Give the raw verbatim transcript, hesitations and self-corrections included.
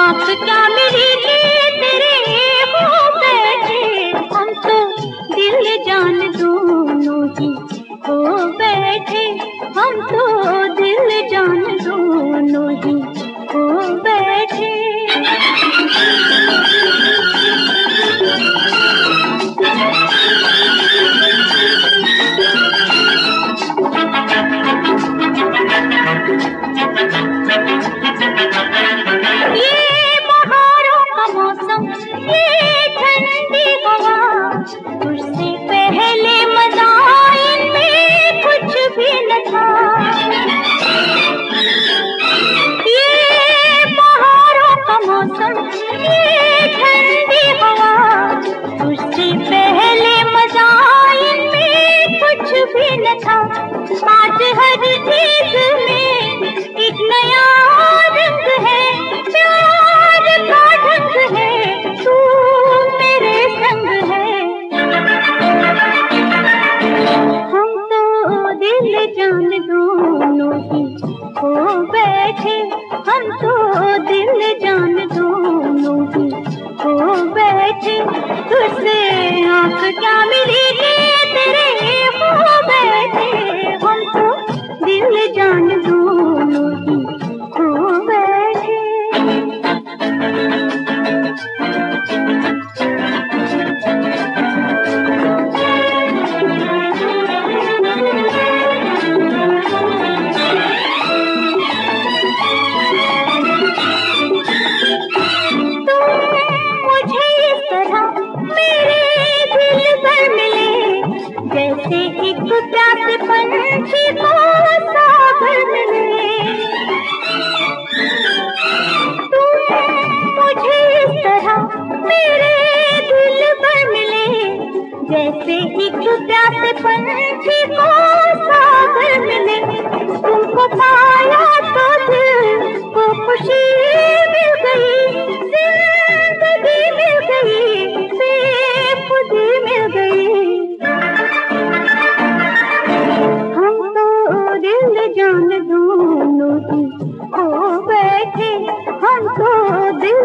आँख क्या मेरी तेरे हो बैठे, हम तो दिल जान दोनों ही हो बैठे, हम तो दिल जान दोनों ही हो बैठे। ये बहारों का मौसम, ये ठंडी हवा, तुझसे पहले मज़ा इनमें कुछ भी न था। ये बहारों का मौसम, ये ठंडी हवा, तुझसे पहले मज़ा इनमें कुछ भी न था। आज हर चीज में एक नया रंग है, प्यार का ढंग है, तू मेरे संग है। हम तो दिल जान दोनों ही हो बैठे, हम तो दिल जान दोनों ही हो बैठे। तुझसे आँख क्या मिली तेरे हो बैठे, हम तो दिल जान दोनों ही हो बैठे। जैसे एक प्यासे पंछी को सागर मिले, तुम मुझे इस तरह मेरे दिल पर मिले। जैसे एक प्यासे पंछी को सागर मिले, तुमको पाया तो दिल को खुशी मिल गई, जिंदगी मिल गई, बेखुदी मिल गई। जान दोनों ही हो बैठे, हम तो दिल